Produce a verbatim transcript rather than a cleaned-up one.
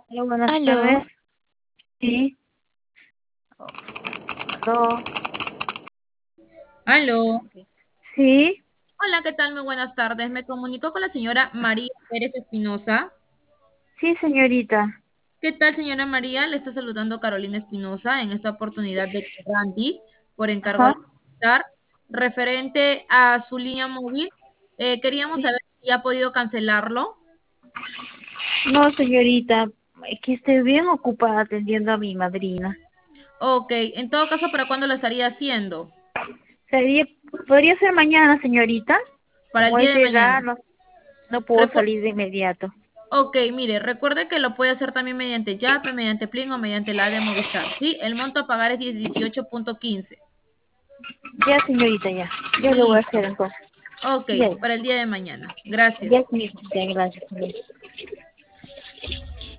Hola, buenas Aló, tardes. Sí. Aló. aló. Sí, Hola, ¿qué tal? Muy buenas tardes. Me comunico con la señora María Pérez Espinosa. sí, señorita. ¿Qué tal, señora María? Le está saludando Carolina Espinosa en esta oportunidad de Randy por encargo de Ajá. estar referente a su línea móvil. Eh, queríamos Sí. saber si ha podido cancelarlo. No, señorita, es que estoy bien ocupada atendiendo a mi madrina. Ok, en todo caso, ¿para cuándo lo estaría haciendo? Sería, podría ser mañana, señorita. Para el Como día es de de edad, mañana. no, no puedo Recu- salir de inmediato. ok, mire, recuerde que lo puede hacer también mediante Yape, mediante Plin o mediante la de Movistar, ¿sí? El monto a pagar es dieciocho punto quince. Ya, señorita, ya. Ya lo voy a hacer Listo. entonces. Ok, Ya, para el día de mañana. ya, Gracias. señorita, gracias, señorita.